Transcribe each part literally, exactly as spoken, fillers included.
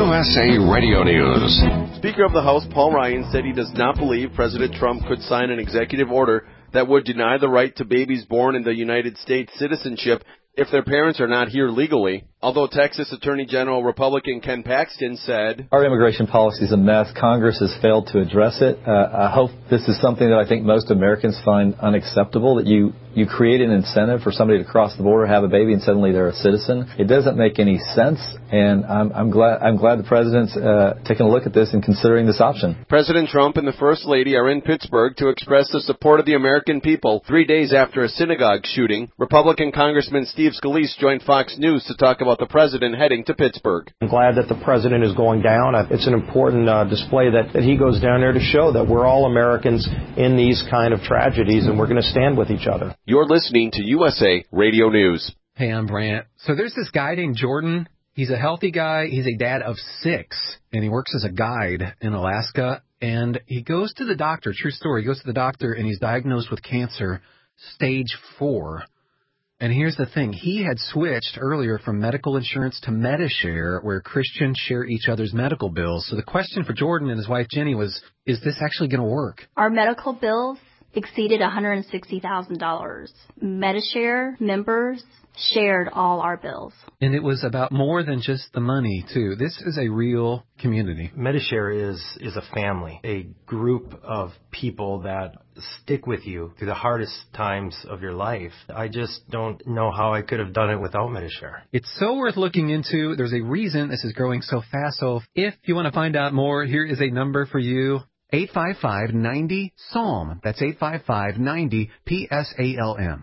U S A Radio News. Speaker of the House Paul Ryan said he does not believe President Trump could sign an executive order that would deny the right to babies born in the United States citizenship if their parents are not here legally. Although Texas Attorney General Republican Ken Paxton said, our immigration policy is a mess. Congress has failed to address it. Uh, I hope this is something that I think most Americans find unacceptable, that you, you create an incentive for somebody to cross the border, have a baby, and suddenly they're a citizen. It doesn't make any sense, and I'm, I'm glad I'm glad the President's uh, taking a look at this and considering this option. President Trump and the First Lady are in Pittsburgh to express the support of the American people three days after a synagogue shooting. Republican Congressman Steve Scalise joined Fox News to talk about the President heading to Pittsburgh. I'm glad that the President is going down. It's an important uh, display that, that he goes down there to show that we're all Americans in these kind of tragedies, and we're going to stand with each other. You're listening to U S A Radio News. Hey, I'm Brant. So there's this guy named Jordan. He's a healthy guy. He's a dad of six, and he works as a guide in Alaska. And he goes to the doctor, true story, he goes to the doctor, and he's diagnosed with cancer, stage four. And here's the thing. He had switched earlier from medical insurance to Medishare, where Christians share each other's medical bills. So the question for Jordan and his wife Jenny was, is this actually going to work? Our medical bills exceeded one hundred sixty thousand dollars. Medishare members shared all our bills. And it was about more than just the money, too. This is a real community. Medishare is, is a family, a group of people that stick with you through the hardest times of your life. I just don't know how I could have done it without Medishare. It's so worth looking into. There's a reason this is growing so fast. So if you want to find out more, here is a number for you. eight five five, nine zero, S A L M. That's eight five five, nine zero, P S A L M.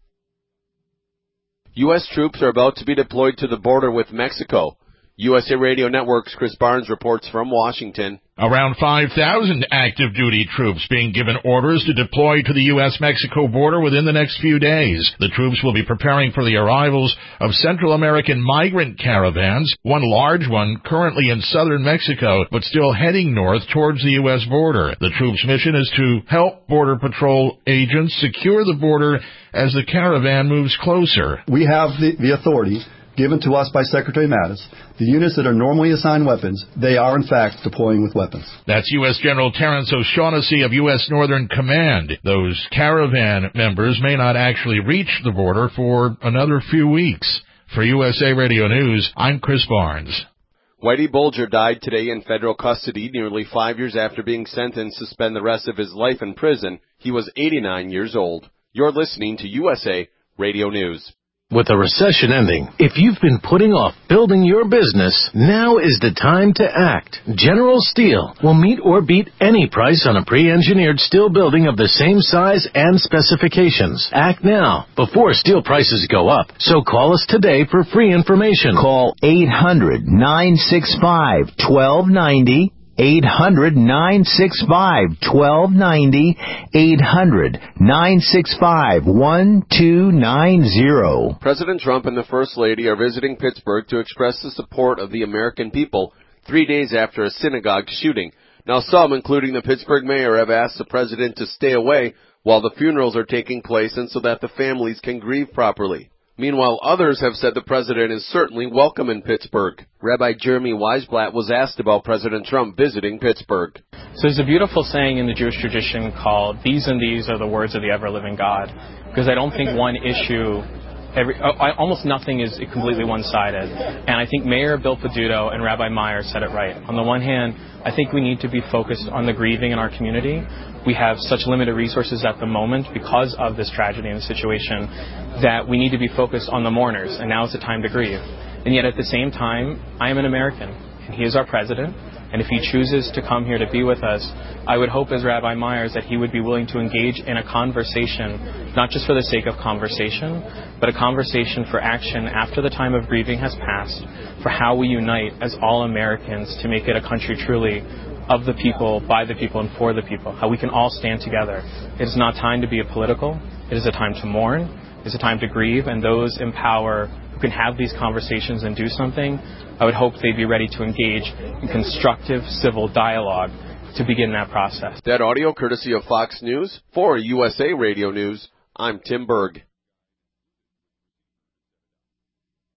U S troops are about to be deployed to the border with Mexico. U S A Radio Network's Chris Barnes reports from Washington. Around five thousand active duty troops being given orders to deploy to the U S Mexico border within the next few days. The troops will be preparing for the arrivals of Central American migrant caravans, one large one currently in southern Mexico, but still heading north towards the U S border. The troops' mission is to help Border Patrol agents secure the border as the caravan moves closer. We have the, the authority given to us by Secretary Mattis. The units that are normally assigned weapons, they are in fact deploying with weapons. That's U S General Terrence O'Shaughnessy of U S Northern Command. Those caravan members may not actually reach the border for another few weeks. For U S A Radio News, I'm Chris Barnes. Whitey Bulger died today in federal custody nearly five years after being sentenced to spend the rest of his life in prison. He was eighty-nine years old. You're listening to U S A Radio News. With the recession ending, if you've been putting off building your business, now is the time to act. General Steel will meet or beat any price on a pre-engineered steel building of the same size and specifications. Act now, before steel prices go up. So call us today for free information. Call eight hundred, nine six five, one two nine zero. eight hundred, nine six five, one two nine zero. eight hundred, nine six five, one two nine zero. President Trump and the First Lady are visiting Pittsburgh to express the support of the American people three days after a synagogue shooting. Now, some, including the Pittsburgh mayor, have asked the president to stay away while the funerals are taking place and so that the families can grieve properly. Meanwhile, others have said the president is certainly welcome in Pittsburgh. Rabbi Jeremy Weisblatt was asked about President Trump visiting Pittsburgh. So there's a beautiful saying in the Jewish tradition called, "These and these are the words of the ever-living God," because I don't think one issue, every, almost nothing is completely one-sided. And I think Mayor Bill Peduto and Rabbi Meyer said it right. On the one hand, I think we need to be focused on the grieving in our community. We have such limited resources at the moment because of this tragedy and the situation that we need to be focused on the mourners, and now is the time to grieve. And yet at the same time, I am an American, and he is our president, and if he chooses to come here to be with us, I would hope as Rabbi Myers that he would be willing to engage in a conversation, not just for the sake of conversation, but a conversation for action after the time of grieving has passed, for how we unite as all Americans to make it a country truly of the people, by the people, and for the people, how we can all stand together. It is not time to be political. It is a time to mourn. It is a time to grieve, and those in power who can have these conversations and do something, I would hope they'd be ready to engage in constructive civil dialogue to begin that process. That audio courtesy of Fox News. For U S A Radio News, I'm Tim Berg.